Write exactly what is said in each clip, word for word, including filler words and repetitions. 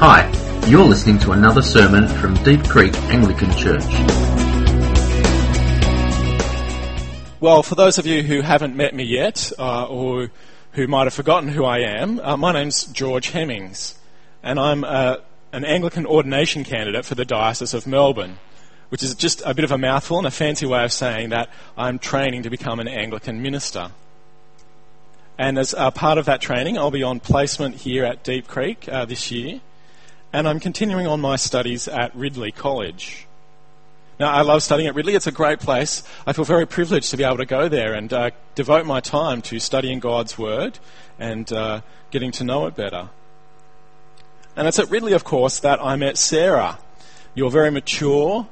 Hi, you're listening to another sermon from Deep Creek Anglican Church. Well, for those of you who haven't met me yet, uh, or who might have forgotten who I am, uh, my name's George Hemmings, and I'm uh, an Anglican ordination candidate for the Diocese of Melbourne, which is just a bit of a mouthful and a fancy way of saying that I'm training to become an Anglican minister. And as uh, part of that training, I'll be on placement here at Deep Creek uh, this year, and I'm continuing on my studies at Ridley College. Now, I love studying at Ridley. It's a great place. I feel very privileged to be able to go there and uh, devote my time to studying God's Word and uh, getting to know it better. And it's at Ridley, of course, that I met Sarah, your very mature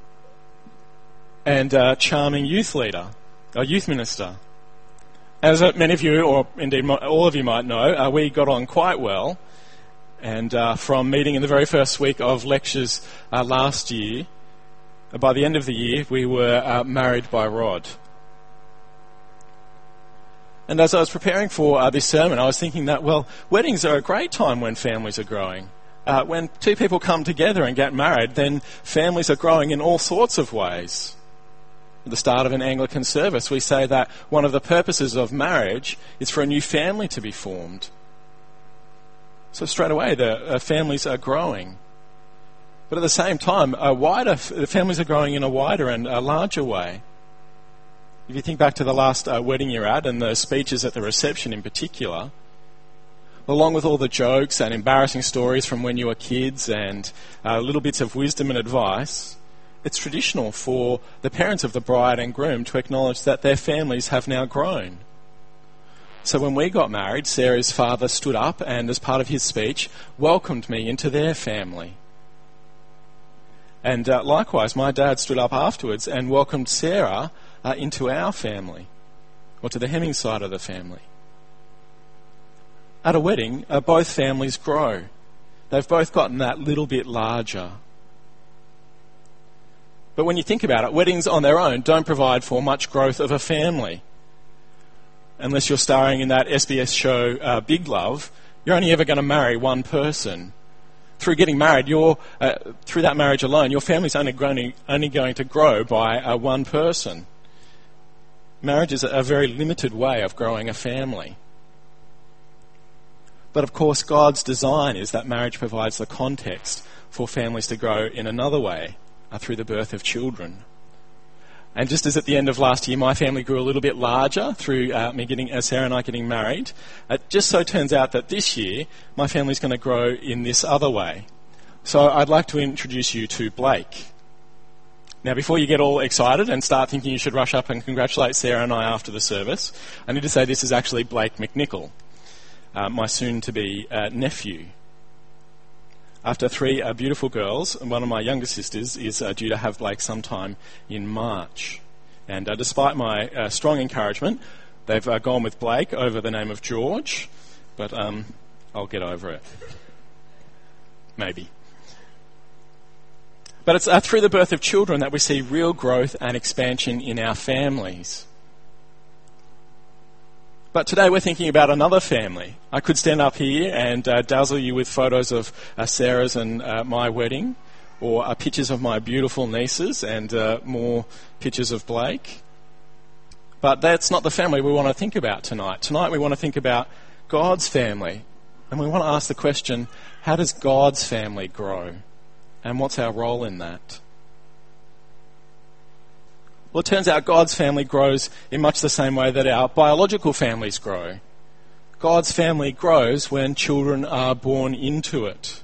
and uh, charming youth leader, a youth minister. As many of you, or indeed all of you might know, uh, we got on quite well. And uh, from meeting in the very first week of lectures uh, last year, uh, by the end of the year, we were uh, married by Rod. And as I was preparing for uh, this sermon, I was thinking that, well, weddings are a great time when families are growing. Uh, when two people come together and get married, then families are growing in all sorts of ways. At the start of an Anglican service, we say that one of the purposes of marriage is for a new family to be formed. So straight away, the uh, families are growing. But at the same time, a wider f- the families are growing in a wider and a larger way. If you think back to the last uh, wedding you're at and the speeches at the reception in particular, along with all the jokes and embarrassing stories from when you were kids and uh, little bits of wisdom and advice, it's traditional for the parents of the bride and groom to acknowledge that their families have now grown. So when we got married, Sarah's father stood up and, as part of his speech, welcomed me into their family. And uh, likewise, my dad stood up afterwards and welcomed Sarah uh, into our family, or to the Hemmings side of the family. At a wedding, uh, both families grow. They've both gotten that little bit larger. But when you think about it, weddings on their own don't provide for much growth of a family. Unless you're starring in that S B S show uh, Big Love, you're only ever going to marry one person. Through getting married, you're, uh, through that marriage alone, your family's only, growing, only going to grow by uh, one person. Marriage is a very limited way of growing a family. But of course, God's design is that marriage provides the context for families to grow in another way, uh, through the birth of children. And just as at the end of last year, my family grew a little bit larger through uh, me getting, uh, Sarah and I getting married, it just so turns out that this year, my family's going to grow in this other way. So I'd like to introduce you to Blake. Now, before you get all excited and start thinking you should rush up and congratulate Sarah and I after the service, I need to say this is actually Blake McNichol, uh, my soon-to-be uh, nephew. After three uh, beautiful girls, and one of my younger sisters is uh, due to have Blake sometime in March. And uh, despite my uh, strong encouragement, they've uh, gone with Blake over the name of George, but um, I'll get over it. Maybe. But it's uh, through the birth of children that we see real growth and expansion in our families. But today we're thinking about another family. I could stand up here and uh, dazzle you with photos of uh, Sarah's and uh, my wedding, or uh, pictures of my beautiful nieces and uh, more pictures of Blake. But that's not the family we want to think about tonight. Tonight we want to think about God's family. And we want to ask the question, how does God's family grow? And what's our role in that? Well, it turns out God's family grows in much the same way that our biological families grow. God's family grows when children are born into it.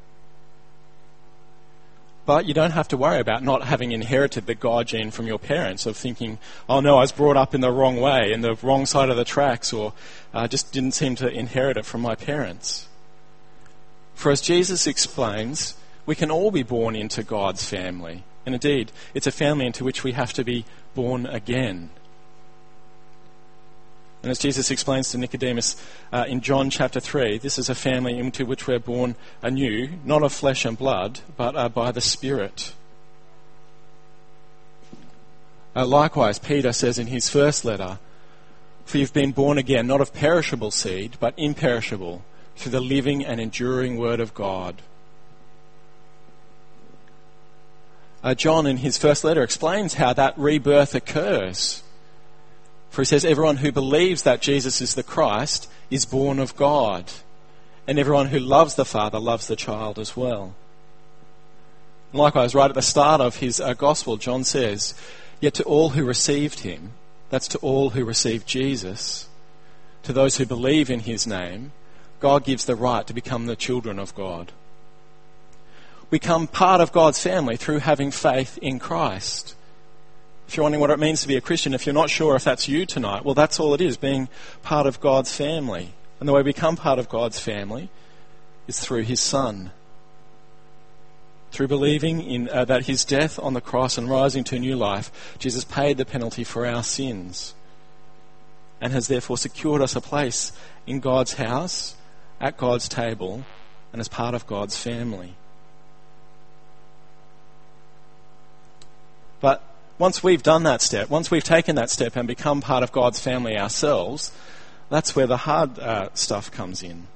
But you don't have to worry about not having inherited the God gene from your parents, of thinking, oh no, I was brought up in the wrong way, in the wrong side of the tracks, or I uh, just didn't seem to inherit it from my parents. For as Jesus explains, we can all be born into God's family. And indeed, it's a family into which we have to be born again. And as Jesus explains to Nicodemus uh, in John chapter three, this is a family into which we're born anew, not of flesh and blood, but uh, by the Spirit. Uh, likewise, Peter says in his first letter, "For you've been born again, not of perishable seed, but imperishable, through the living and enduring word of God, Uh, John, in his first letter, explains how that rebirth occurs. For he says, everyone who believes that Jesus is the Christ is born of God, and everyone who loves the Father loves the child as well. Likewise, right at the start of his uh, gospel, John says, yet to all who received him, that's to all who received Jesus, to those who believe in his name, God gives the right to become the children of God. We become part of God's family through having faith in Christ. If you're wondering what it means to be a Christian, if you're not sure if that's you tonight, well, that's all it is, being part of God's family. And the way we become part of God's family is through his Son. Through believing in uh, that his death on the cross and rising to a new life, Jesus paid the penalty for our sins and has therefore secured us a place in God's house, at God's table, and as part of God's family. But once we've done that step, once we've taken that step and become part of God's family ourselves, that's where the hard uh, stuff comes in.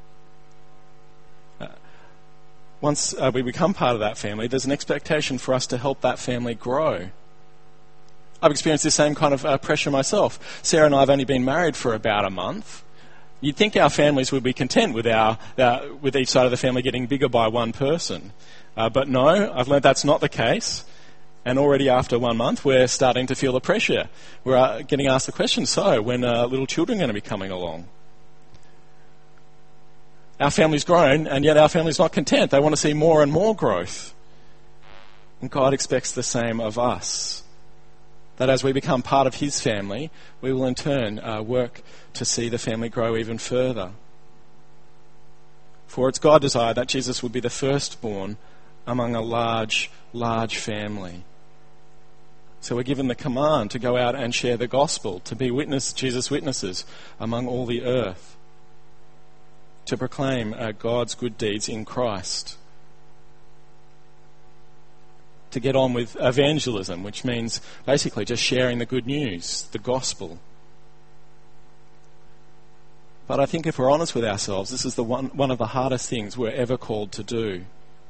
Uh, once uh, we become part of that family, there's an expectation for us to help that family grow. I've experienced the same kind of uh, pressure myself. Sarah and I have only been married for about a month. You'd think our families would be content with our uh, with each side of the family getting bigger by one person. Uh, but no, I've learned that's not the case. And already after one month, we're starting to feel the pressure. We're uh, getting asked the question, so when are little children going to be coming along? Our family's grown, and yet our family's not content. They want to see more and more growth. And God expects the same of us. That as we become part of his family, we will in turn uh, work to see the family grow even further. For it's God's desire that Jesus would be the firstborn among a large, large family. So we're given the command to go out and share the gospel, to be witness, Jesus' witnesses among all the earth, to proclaim uh, God's good deeds in Christ, to get on with evangelism, which means basically just sharing the good news, the gospel. But I think if we're honest with ourselves, this is the one, one of the hardest things we're ever called to do.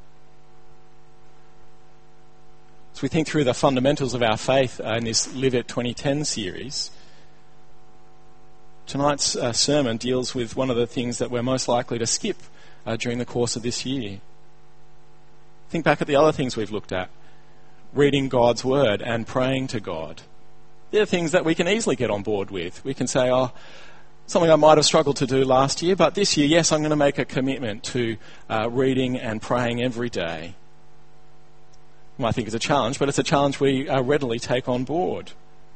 As we think through the fundamentals of our faith uh, in this Live It twenty ten series, tonight's uh, sermon deals with one of the things that we're most likely to skip uh, during the course of this year. Think back at the other things we've looked at. Reading God's Word and praying to God. They're things that we can easily get on board with. We can say, oh, something I might have struggled to do last year, but this year, yes, I'm going to make a commitment to uh, reading and praying every day. You might think it's a challenge, but it's a challenge we uh, readily take on board.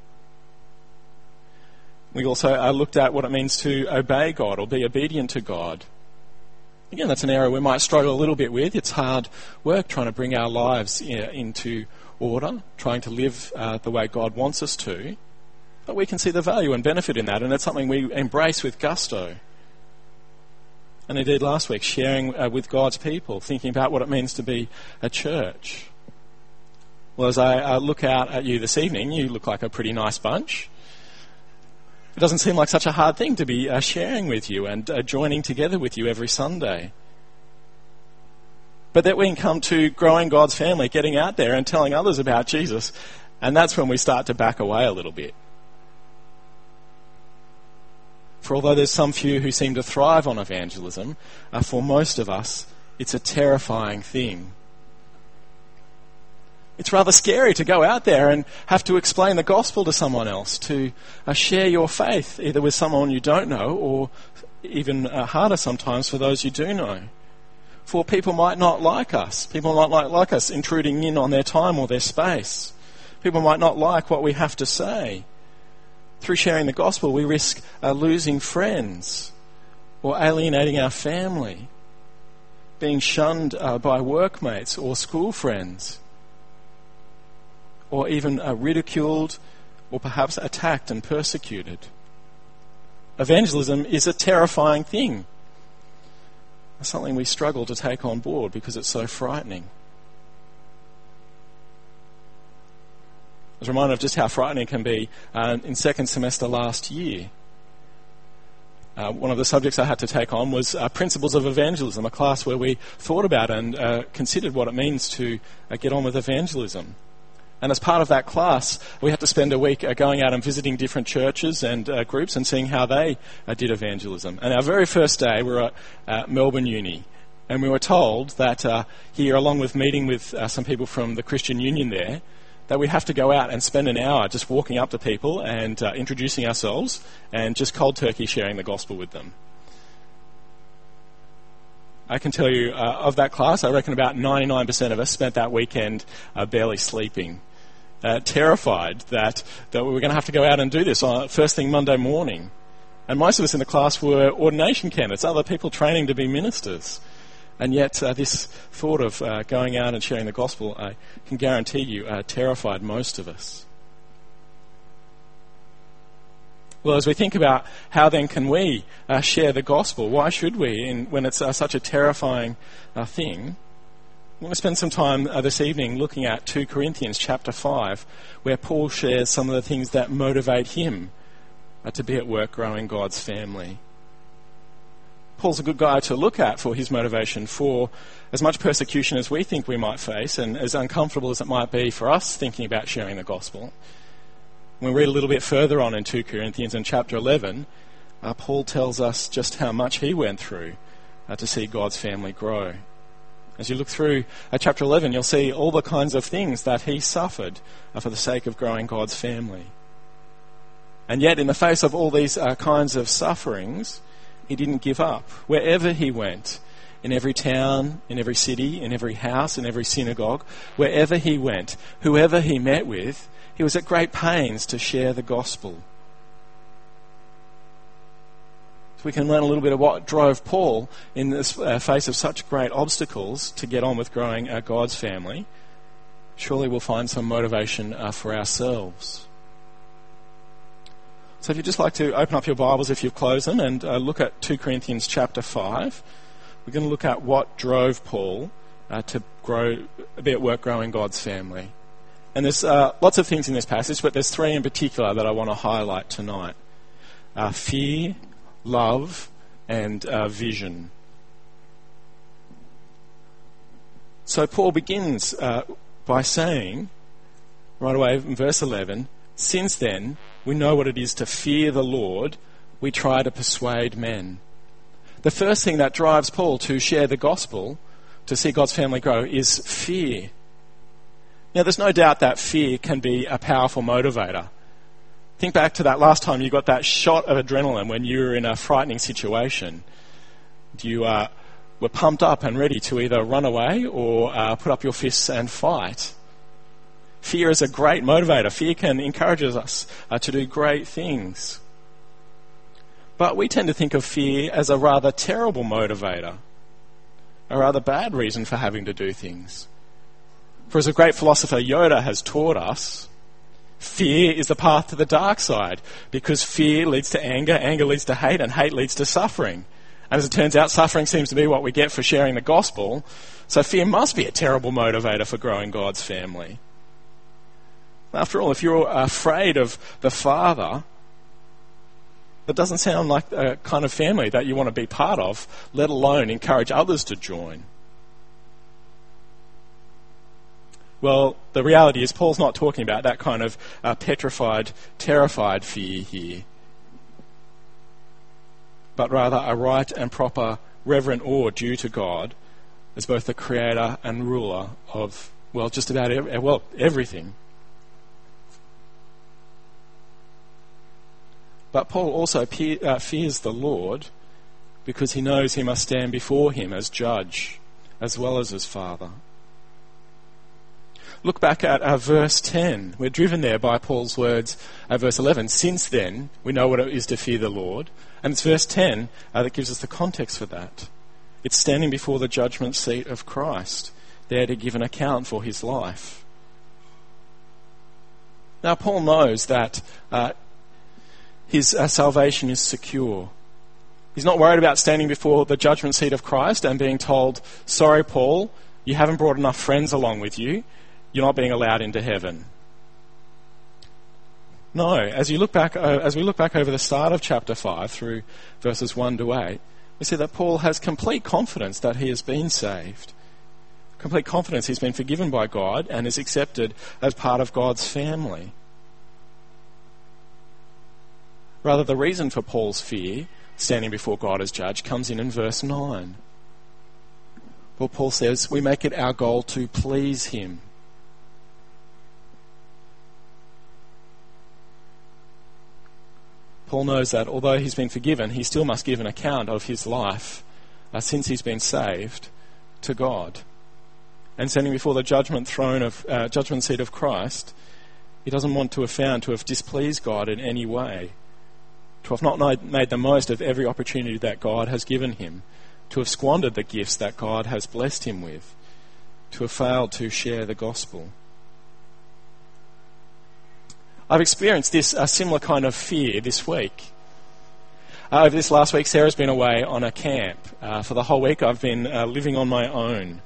We also uh, looked at what it means to obey God or be obedient to God. Again, that's an area we might struggle a little bit with. It's hard work trying to bring our lives uh, into order, trying to live uh, the way God wants us to. But we can see the value and benefit in that, and it's something we embrace with gusto. And indeed, last week, sharing uh, with God's people, thinking about what it means to be a church. Well, as I uh, look out at you this evening, you look like a pretty nice bunch. It doesn't seem like such a hard thing to be uh, sharing with you and uh, joining together with you every Sunday. But that we can come to growing God's family, getting out there and telling others about Jesus, and that's when we start to back away a little bit. For although there's some few who seem to thrive on evangelism, uh, for most of us, it's a terrifying thing. It's rather scary to go out there and have to explain the gospel to someone else, to uh, share your faith, either with someone you don't know or even uh, harder sometimes for those you do know. For people might not like us. People might not like us intruding in on their time or their space. People might not like what we have to say. Through sharing the gospel, we risk uh, losing friends or alienating our family, being shunned uh, by workmates or school friends, or even uh, ridiculed or perhaps attacked and persecuted. Evangelism is a terrifying thing. It's something we struggle to take on board because it's so frightening. I was reminded of just how frightening it can be uh, in second semester last year. Uh, one of the subjects I had to take on was uh, Principles of Evangelism, a class where we thought about and uh, considered what it means to uh, get on with evangelism. And as part of that class, we had to spend a week uh, going out and visiting different churches and uh, groups and seeing how they uh, did evangelism. And our very first day, we were at uh, Melbourne Uni, and we were told that uh, here, along with meeting with uh, some people from the Christian Union there, that we have to go out and spend an hour just walking up to people and uh, introducing ourselves and just cold turkey sharing the gospel with them. I can tell you, uh, of that class, I reckon about ninety-nine percent of us spent that weekend uh, barely sleeping, uh, terrified that, that we were going to have to go out and do this on first thing Monday morning. And most of us in the class were ordination candidates, other people training to be ministers. And yet uh, this thought of uh, going out and sharing the gospel, I can guarantee you, uh, terrified most of us. Well, as we think about how then can we uh, share the gospel, why should we, in, when it's uh, such a terrifying uh, thing, I want to spend some time uh, this evening looking at Second Corinthians chapter five, where Paul shares some of the things that motivate him uh, to be at work growing God's family. Paul's a good guy to look at for his motivation for as much persecution as we think we might face, and as uncomfortable as it might be for us thinking about sharing the gospel. When we read a little bit further on in Second Corinthians in chapter eleven, uh, Paul tells us just how much he went through uh, to see God's family grow. As you look through uh, chapter eleven, you'll see all the kinds of things that he suffered uh, for the sake of growing God's family. And yet, in the face of all these uh, kinds of sufferings, he didn't give up. Wherever he went, in every town, in every city, in every house, in every synagogue, wherever he went, whoever he met with, he was at great pains to share the gospel. So we can learn a little bit of what drove Paul in the uh, face of such great obstacles to get on with growing uh, God's family. Surely we'll find some motivation uh, for ourselves. So if you'd just like to open up your Bibles if you've closed them and uh, look at Second Corinthians chapter five, we're going to look at what drove Paul uh, to grow, be at work growing God's family. And there's uh, lots of things in this passage, but there's three in particular that I want to highlight tonight. Uh, fear, love, and uh, vision. So Paul begins uh, by saying, right away in verse eleven, "Since then, we know what it is to fear the Lord. We try to persuade men." The first thing that drives Paul to share the gospel, to see God's family grow, is fear. Now, there's no doubt that fear can be a powerful motivator. Think back to that last time you got that shot of adrenaline when you were in a frightening situation. You uh, were pumped up and ready to either run away or uh, put up your fists and fight. Fear is a great motivator. Fear can encourage us uh, to do great things. But we tend to think of fear as a rather terrible motivator, a rather bad reason for having to do things. For as a great philosopher Yoda has taught us, fear is the path to the dark side, because fear leads to anger, anger leads to hate, and hate leads to suffering. And as it turns out, suffering seems to be what we get for sharing the gospel, so fear must be a terrible motivator for growing God's family. After all, if you're afraid of the Father, that doesn't sound like a kind of family that you want to be part of, let alone encourage others to join. Well, the reality is Paul's not talking about that kind of uh, petrified, terrified fear here, but rather a right and proper reverent awe due to God as both the creator and ruler of, well, just about every, well, everything. But Paul also pe- uh, fears the Lord because he knows he must stand before him as judge as well as as father. Look back at uh, verse ten. We're driven there by Paul's words at verse eleven. Since then, we know what it is to fear the Lord. And it's verse ten uh, that gives us the context for that. It's standing before the judgment seat of Christ, there to give an account for his life. Now, Paul knows that uh, his uh, salvation is secure. He's not worried about standing before the judgment seat of Christ and being told, sorry, Paul, you haven't brought enough friends along with you. You're not being allowed into heaven. No, as you look back, uh, as we look back over the start of chapter five through verses one to eight, we see that Paul has complete confidence that he has been saved. Complete confidence he's been forgiven by God and is accepted as part of God's family. Rather, the reason for Paul's fear, standing before God as judge, comes in in verse nine. Well, Paul says, we make it our goal to please him. Paul knows that although he's been forgiven, he still must give an account of his life uh, since he's been saved to God. And standing before the judgment throne of uh, judgment seat of Christ, he doesn't want to have found to have displeased God in any way, to have not made the most of every opportunity that God has given him, to have squandered the gifts that God has blessed him with, to have failed to share the gospel. I've experienced this a similar kind of fear this week. Uh, over this last week, Sarah's been away on a camp. Uh, for the whole week, I've been uh, living on my own.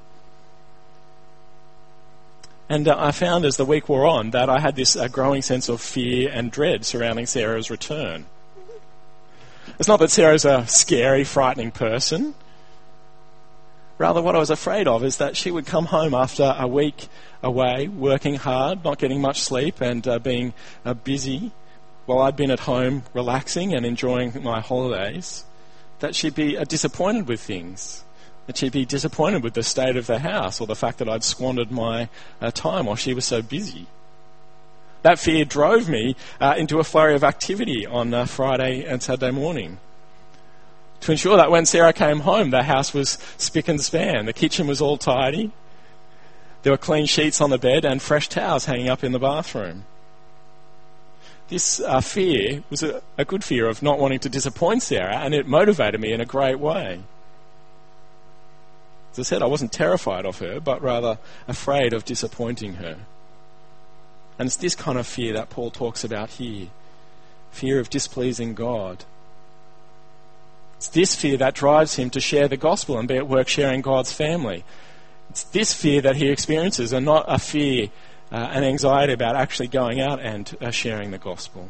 And uh, I found as the week wore on that I had this uh, growing sense of fear and dread surrounding Sarah's return. It's not that Sarah's a scary, frightening person. Rather, what I was afraid of is that she would come home after a week away, working hard, not getting much sleep, and uh, being uh, busy, while I'd been at home relaxing and enjoying my holidays, that she'd be uh, disappointed with things, that she'd be disappointed with the state of the house or the fact that I'd squandered my uh, time while she was so busy. That fear drove me uh, into a flurry of activity on uh, Friday and Saturday morning, to ensure that when Sarah came home, the house was spick and span. The kitchen was all tidy. There were clean sheets on the bed and fresh towels hanging up in the bathroom. This uh, fear was a, a good fear of not wanting to disappoint Sarah, and it motivated me in a great way. As I said, I wasn't terrified of her, but rather afraid of disappointing her. And it's this kind of fear that Paul talks about here. Fear of displeasing God. It's this fear that drives him to share the gospel and be at work sharing God's family. It's this fear that he experiences, and not a fear, uh, an anxiety about actually going out and uh, sharing the gospel.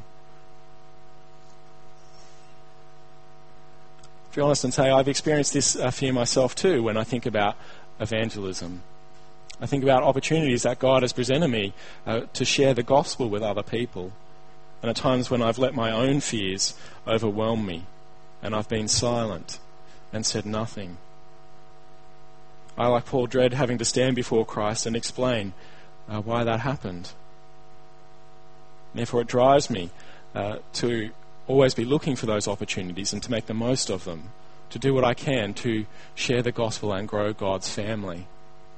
To be honest and say, I've experienced this uh, fear myself too when I think about evangelism. I think about opportunities that God has presented me uh, to share the gospel with other people, and at times when I've let my own fears overwhelm me, and I've been silent and said nothing. I, like Paul, dread having to stand before Christ and explain uh, why that happened. Therefore, it drives me uh, to always be looking for those opportunities and to make the most of them, to do what I can to share the gospel and grow God's family.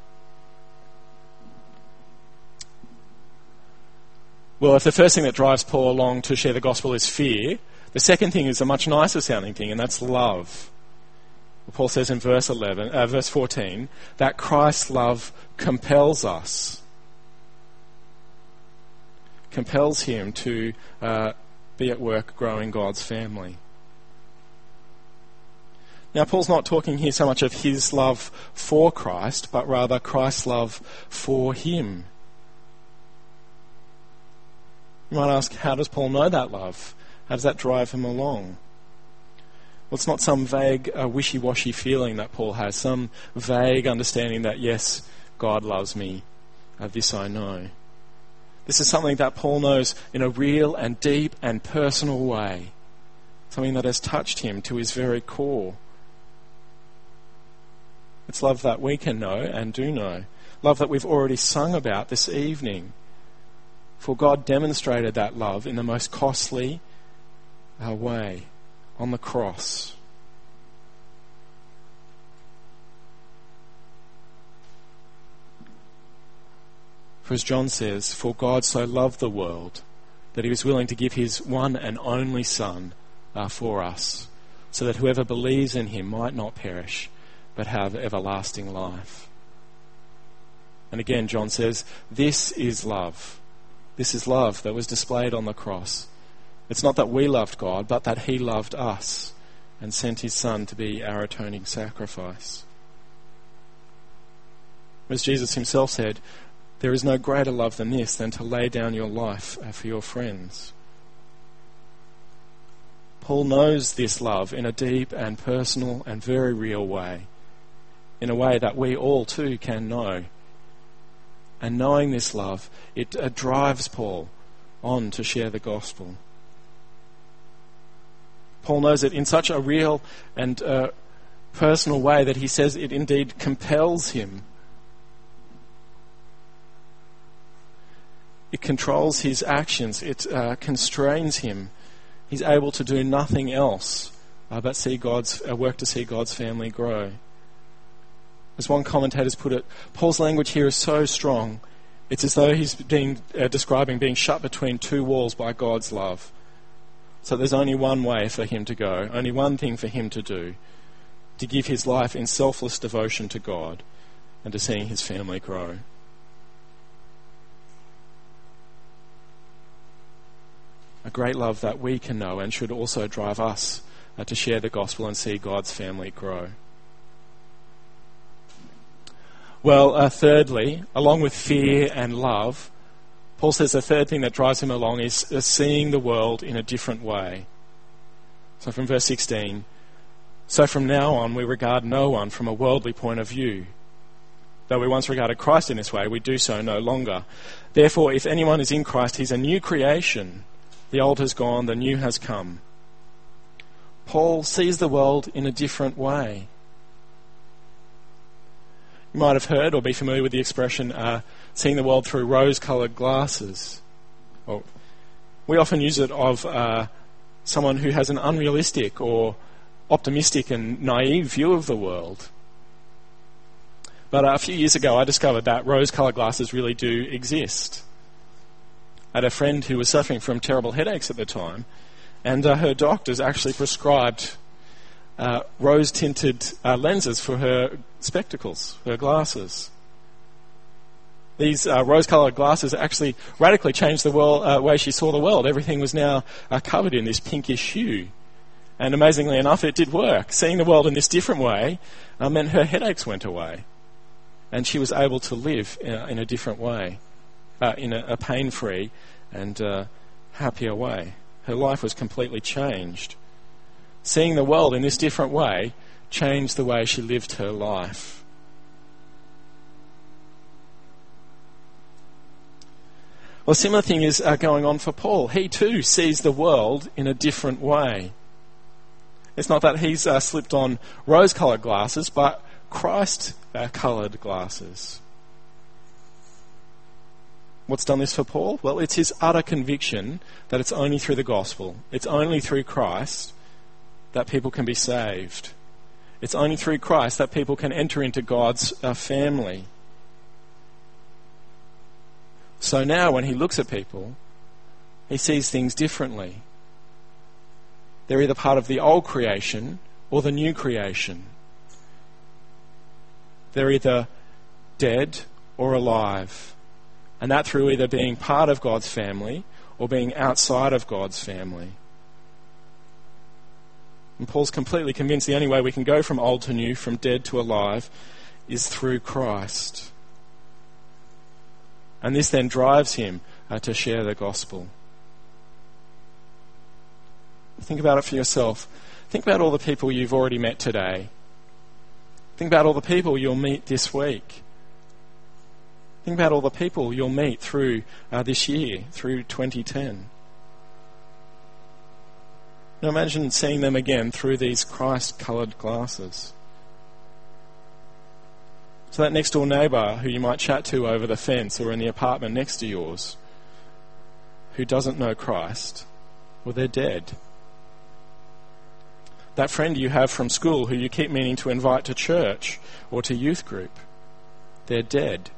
Well, if the first thing that drives Paul along to share the gospel is fear, the second thing is a much nicer sounding thing, and that's love. Paul says in verse eleven, uh, verse fourteen, that Christ's love compels us, compels him to uh, be at work growing God's family. Now, Paul's not talking here so much of his love for Christ, but rather Christ's love for him. You might ask, how does Paul know that love? How does that drive him along? Well, it's not some vague, uh, wishy-washy feeling that Paul has, some vague understanding that, yes, God loves me, uh, this I know. This is something that Paul knows in a real and deep and personal way, something that has touched him to his very core. It's love that we can know and do know, love that we've already sung about this evening. For God demonstrated that love in the most costly uh, way, on the cross. For as John says, for God so loved the world that he was willing to give his one and only Son uh, for us, so that whoever believes in him might not perish, but have everlasting life. And again, John says, this is love. This is love that was displayed on the cross. It's not that we loved God, but that he loved us and sent his Son to be our atoning sacrifice. As Jesus himself said, there is no greater love than this, than to lay down your life for your friends. Paul knows this love in a deep and personal and very real way, in a way that we all too can know. And knowing this love, it uh, drives Paul on to share the gospel. Paul knows it in such a real and uh, personal way that he says it indeed compels him. It controls his actions. It uh, constrains him. He's able to do nothing else uh, but see God's uh, work to see God's family grow. As one commentator's put it, Paul's language here is so strong, it's as though he's being, uh, describing being shut between two walls by God's love. So there's only one way for him to go, only one thing for him to do, to give his life in selfless devotion to God and to seeing his family grow. A great love that we can know and should also drive us uh, to share the gospel and see God's family grow. Well, uh, thirdly, along with fear and love, Paul says the third thing that drives him along is, is seeing the world in a different way. So from verse sixteen, so from now on we regard no one from a worldly point of view. Though we once regarded Christ in this way, we do so no longer. Therefore, if anyone is in Christ, he's a new creation. The old has gone, the new has come. Paul sees the world in a different way. You might have heard or be familiar with the expression, uh, seeing the world through rose-coloured glasses. Well, we often use it of uh, someone who has an unrealistic or optimistic and naive view of the world. But uh, a few years ago I discovered that rose-coloured glasses really do exist. I had a friend who was suffering from terrible headaches at the time, and uh, her doctors actually prescribed uh, rose-tinted uh, lenses for her spectacles, her glasses. These uh, rose-coloured glasses actually radically changed the world, uh, way she saw the world. Everything was now uh, covered in this pinkish hue. And amazingly enough, it did work. Seeing the world in this different way uh, meant her headaches went away. And she was able to live in a, in a different way. Uh, in a, a pain-free and uh, happier way. Her life was completely changed. Seeing the world in this different way changed the way she lived her life. Well, a similar thing is uh, going on for Paul. He too sees the world in a different way. It's not that he's uh, slipped on rose-coloured glasses, but Christ-coloured glasses. What's done this for Paul? Well, it's his utter conviction that it's only through the gospel, it's only through Christ that people can be saved. It's only through Christ that people can enter into God's uh, family. So now when he looks at people, he sees things differently. They're either part of the old creation or the new creation. They're either dead or alive. And that through either being part of God's family or being outside of God's family. And Paul's completely convinced the only way we can go from old to new, from dead to alive, is through Christ. And this then drives him uh, to share the gospel. Think about it for yourself. Think about all the people you've already met today. Think about all the people you'll meet this week. Think about all the people you'll meet through uh, this year, through twenty ten. Now imagine seeing them again through these Christ-coloured glasses. So that next door neighbour who you might chat to over the fence or in the apartment next to yours, who doesn't know Christ, well, they're dead. That friend you have from school who you keep meaning to invite to church or to youth group, they're dead.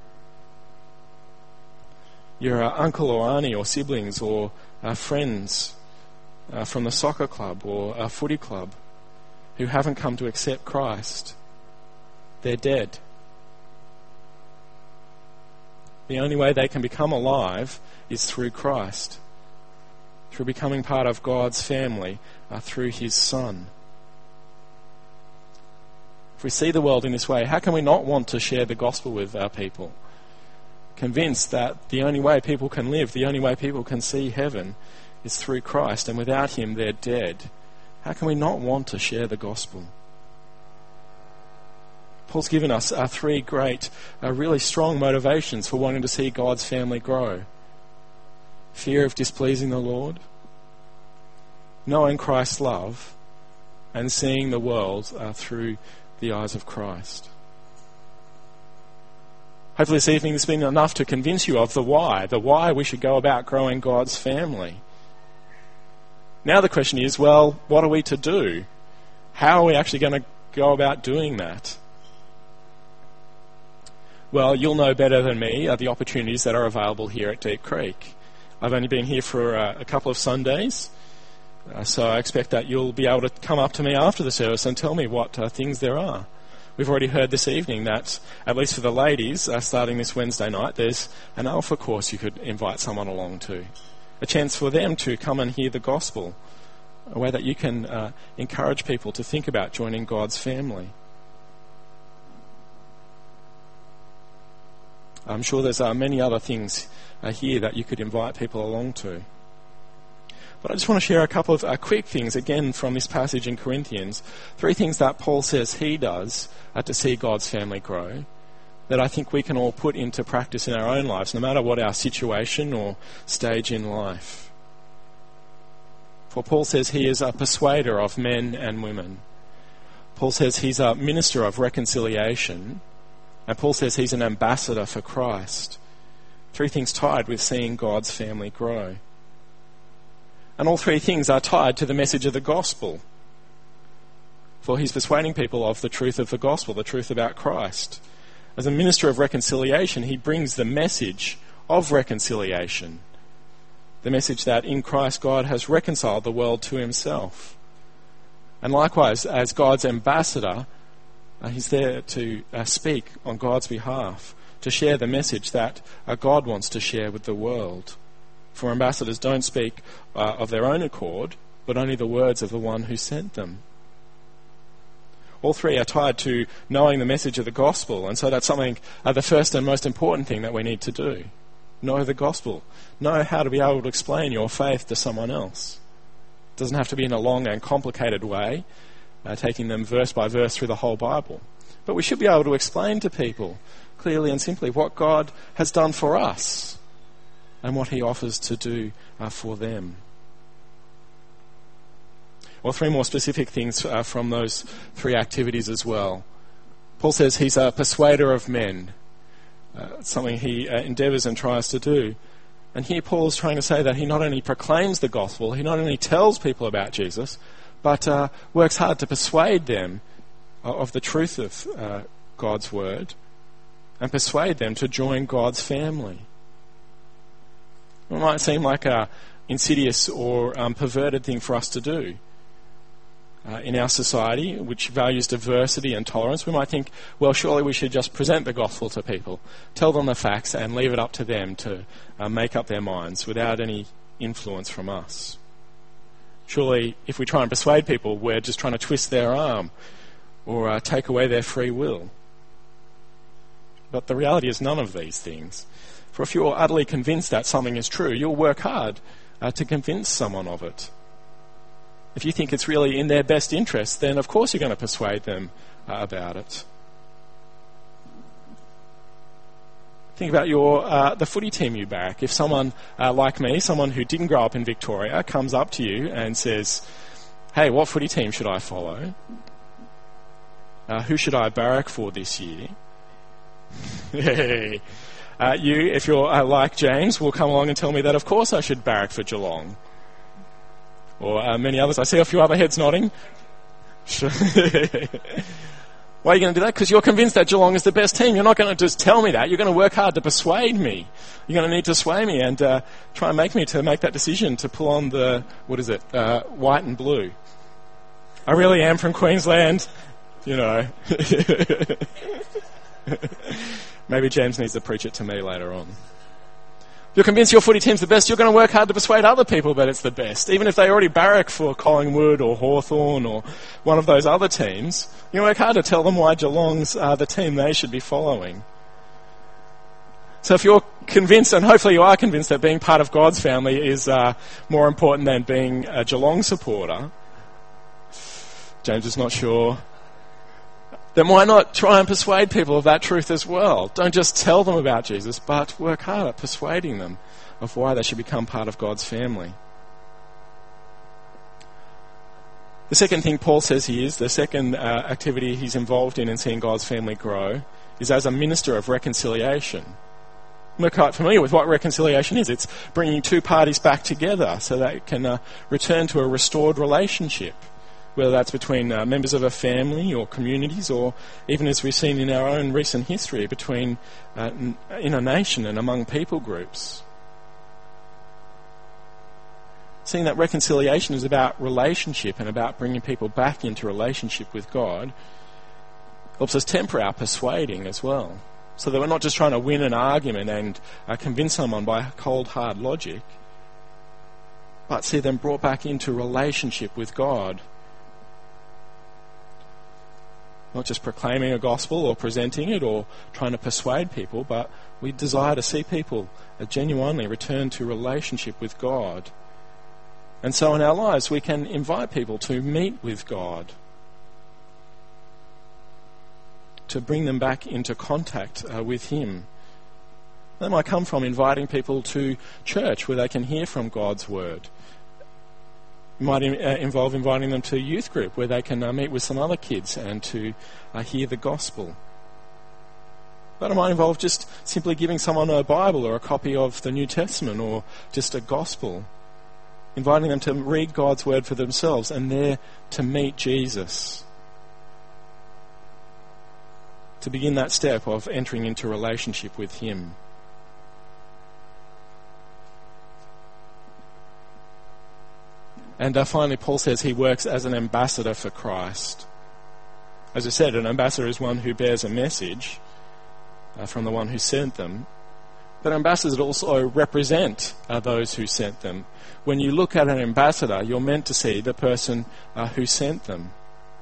Your uh, uncle or auntie or siblings or uh, friends uh, from the soccer club or a footy club who haven't come to accept Christ, they're dead. The only way they can become alive is through Christ, through becoming part of God's family uh, through his Son. If we see the world in this way, how can we not want to share the gospel with our people? Convinced that the only way people can live, the only way people can see heaven is through Christ, and without him they're dead. How can we not want to share the gospel? Paul's given us uh, three great, uh, really strong motivations for wanting to see God's family grow. Fear of displeasing the Lord, knowing Christ's love, and seeing the world uh, through the eyes of Christ. Hopefully this evening has been enough to convince you of the why, the why we should go about growing God's family. Now the question is, well, what are we to do? How are we actually going to go about doing that? Well, you'll know better than me uh, the opportunities that are available here at Deep Creek. I've only been here for uh, a couple of Sundays, uh, so I expect that you'll be able to come up to me after the service and tell me what uh, things there are. We've already heard this evening that, at least for the ladies, uh, starting this Wednesday night, there's an Alpha course you could invite someone along to. A chance for them to come and hear the gospel. A way that you can uh, encourage people to think about joining God's family. I'm sure there's uh, many other things uh, here that you could invite people along to. But I just want to share a couple of uh, quick things, again, from this passage in Corinthians. Three things that Paul says he does uh, to see God's family grow, that I think we can all put into practice in our own lives, no matter what our situation or stage in life. For Paul says he is a persuader of men and women. Paul says he's a minister of reconciliation. And Paul says he's an ambassador for Christ. Three things tied with seeing God's family grow. And all three things are tied to the message of the gospel. For he's persuading people of the truth of the gospel, the truth about Christ. As a minister of reconciliation, he brings the message of reconciliation. The message that in Christ God has reconciled the world to himself. And likewise, as God's ambassador, uh, he's there to uh, speak on God's behalf, to share the message that uh, God wants to share with the world. For ambassadors don't speak uh, of their own accord, but only the words of the one who sent them. All three are tied to knowing the message of the gospel, and so that's something, uh, the first and most important thing that we need to do. Know the gospel. Know how to be able to explain your faith to someone else. It doesn't have to be in a long and complicated way, uh, taking them verse by verse through the whole Bible. But we should be able to explain to people clearly and simply what God has done for us and what he offers to do uh, for them. Well, three more specific things uh, from those three activities as well. Paul says he's a persuader of men, uh, something he uh, endeavours and tries to do. And here Paul is trying to say that he not only proclaims the gospel, he not only tells people about Jesus, but uh, works hard to persuade them of the truth of uh, God's word and persuade them to join God's family. It might seem like an insidious or um, perverted thing for us to do. Uh, in our society, which values diversity and tolerance, we might think, well, surely we should just present the gospel to people, tell them the facts, and leave it up to them to uh, make up their minds without any influence from us. Surely, if we try and persuade people, we're just trying to twist their arm or uh, take away their free will. But the reality is none of these things. For if you're utterly convinced that something is true, you'll work hard uh, to convince someone of it. If you think it's really in their best interest, then of course you're going to persuade them uh, about it. Think about your uh, the footy team you back. If someone uh, like me, someone who didn't grow up in Victoria, comes up to you and says, hey, what footy team should I follow? Uh, who should I barrack for this year? uh, you, if you're uh, like James, will come along and tell me that of course I should barrack for Geelong. Or uh, many others. I see a few other heads nodding. Sure. Why are you going to do that? Because you're convinced that Geelong is the best team. You're not going to just tell me that. You're going to work hard to persuade me. You're going to need to sway me and uh, try and make me to make that decision to pull on the, what is it, uh, white and blue. I really am from Queensland. You know. Maybe James needs to preach it to me later on. You're convinced your footy team's the best, you're going to work hard to persuade other people that it's the best. Even if they already barrack for Collingwood or Hawthorn or one of those other teams, you work hard to tell them why Geelong's uh, the team they should be following. So if you're convinced, and hopefully you are convinced, that being part of God's family is uh, more important than being a Geelong supporter, James is not sure. Then why not try and persuade people of that truth as well? Don't just tell them about Jesus, but work hard at persuading them of why they should become part of God's family. The second thing Paul says he is, the second uh, activity he's involved in in seeing God's family grow, is as a minister of reconciliation. We're quite familiar with what reconciliation is. It's bringing two parties back together so that it can uh, return to a restored relationship, whether that's between uh, members of a family or communities, or even as we've seen in our own recent history, between uh, in a nation and among people groups. Seeing that reconciliation is about relationship and about bringing people back into relationship with God helps us temper our persuading as well, so that we're not just trying to win an argument and uh, convince someone by cold, hard logic, but see them brought back into relationship with God. Not just proclaiming a gospel or presenting it or trying to persuade people, but we desire to see people uh, genuinely return to relationship with God. And so in our lives, we can invite people to meet with God, to bring them back into contact uh, with Him. That might come from inviting people to church where they can hear from God's Word. It might in, uh, involve inviting them to a youth group where they can uh, meet with some other kids and to uh, hear the gospel. But it might involve just simply giving someone a Bible or a copy of the New Testament or just a gospel, inviting them to read God's Word for themselves and there to meet Jesus, to begin that step of entering into relationship with Him. And uh, finally, Paul says he works as an ambassador for Christ. As I said, an ambassador is one who bears a message uh, from the one who sent them. But ambassadors also represent uh, those who sent them. When you look at an ambassador, you're meant to see the person uh, who sent them.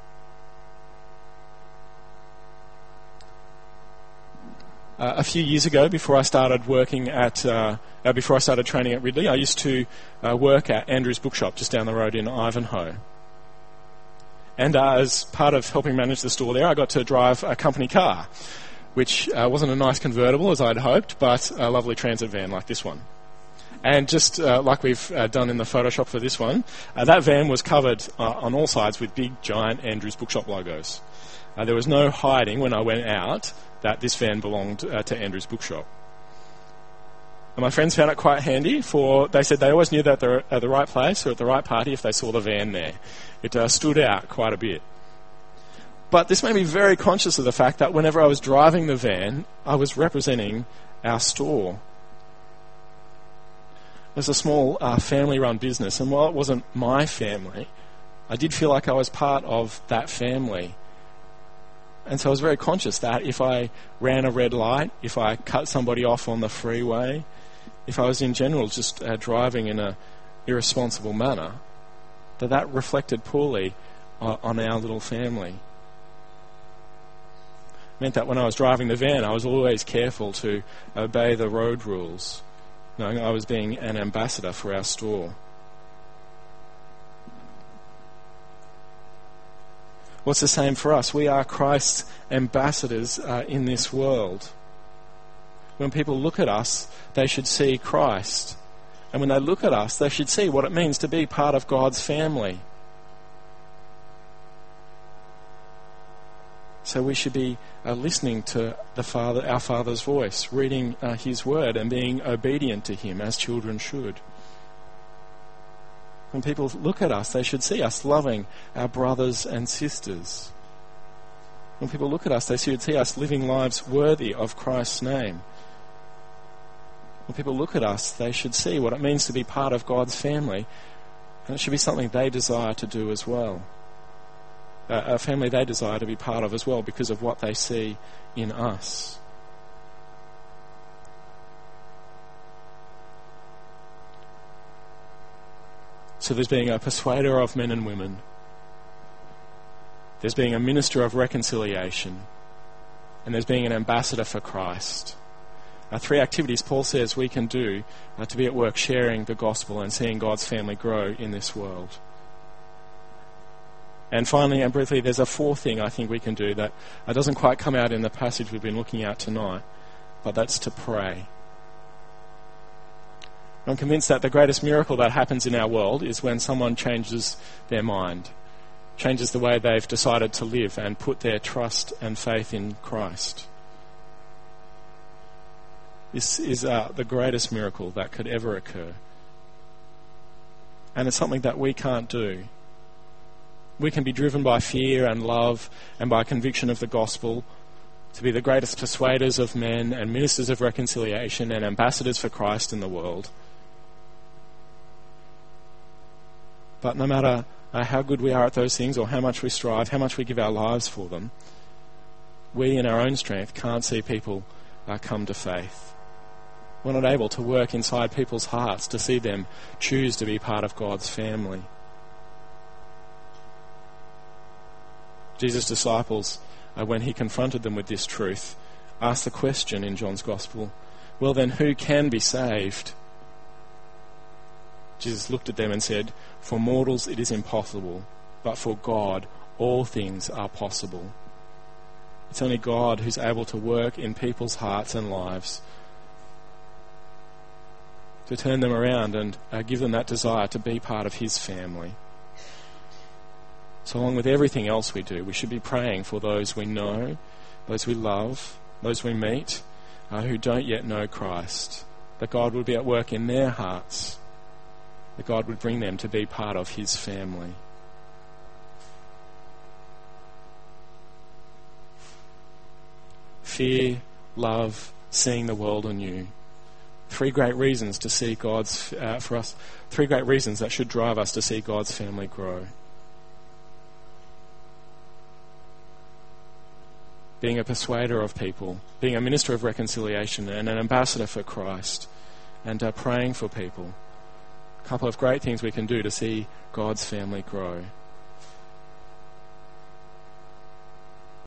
Uh, a few years ago, before I started working at, uh, uh, before I started training at Ridley, I used to uh, work at Andrew's Bookshop just down the road in Ivanhoe. And uh, as part of helping manage the store there, I got to drive a company car, which uh, wasn't a nice convertible as I'd hoped, but a lovely transit van like this one. And just uh, like we've uh, done in the Photoshop for this one, uh, that van was covered uh, on all sides with big, giant Andrew's Bookshop logos. Uh, there was no hiding when I went out that this van belonged uh, to Andrew's Bookshop. And my friends found it quite handy, for they said they always knew that they're at the right place or at the right party if they saw the van there. It uh, stood out quite a bit. But this made me very conscious of the fact that whenever I was driving the van, I was representing our store. It was a small uh, family-run business, and while it wasn't my family, I did feel like I was part of that family. And so I was very conscious that if I ran a red light, if I cut somebody off on the freeway, if I was in general just uh, driving in an irresponsible manner, that that reflected poorly uh, on our little family. It meant that when I was driving the van, I was always careful to obey the road rules, knowing I was being an ambassador for our store. What's the same for us? We are Christ's ambassadors uh, in this world. When people look at us, they should see Christ. And when they look at us, they should see what it means to be part of God's family. So we should be uh, listening to the Father, our Father's voice, reading uh, His Word and being obedient to Him as children should. When people look at us, they should see us loving our brothers and sisters. When people look at us, they should see us living lives worthy of Christ's name. When people look at us, they should see what it means to be part of God's family, and it should be something they desire to do as well. Uh, a family they desire to be part of as well because of what they see in us. So there's being a persuader of men and women. There's being a minister of reconciliation. And there's being an ambassador for Christ. Uh, three activities Paul says we can do uh, to be at work sharing the gospel and seeing God's family grow in this world. And finally and briefly, there's a fourth thing I think we can do that uh, doesn't quite come out in the passage we've been looking at tonight, but that's to pray. I'm convinced that the greatest miracle that happens in our world is when someone changes their mind, changes the way they've decided to live and put their trust and faith in Christ. This is uh, the greatest miracle that could ever occur. And it's something that we can't do. We can be driven by fear and love and by conviction of the gospel to be the greatest persuaders of men and ministers of reconciliation and ambassadors for Christ in the world. But no matter uh, how good we are at those things or how much we strive, how much we give our lives for them, we in our own strength can't see people uh, come to faith. We're not able to work inside people's hearts to see them choose to be part of God's family. Jesus' disciples, uh, when he confronted them with this truth, asked the question in John's Gospel, well then, who can be saved? Jesus looked at them and said, for mortals it is impossible, but for God all things are possible. It's only God who's able to work in people's hearts and lives to turn them around and uh, give them that desire to be part of his family. So along with everything else we do, we should be praying for those we know, those we love, those we meet, uh, who don't yet know Christ, that God would be at work in their hearts, that God would bring them to be part of his family. Fear, love, seeing the world anew. Three great reasons to see God's, uh, for us, three great reasons that should drive us to see God's family grow. Being a persuader of people, being a minister of reconciliation and an ambassador for Christ, and uh, praying for people. A couple of great things we can do to see God's family grow.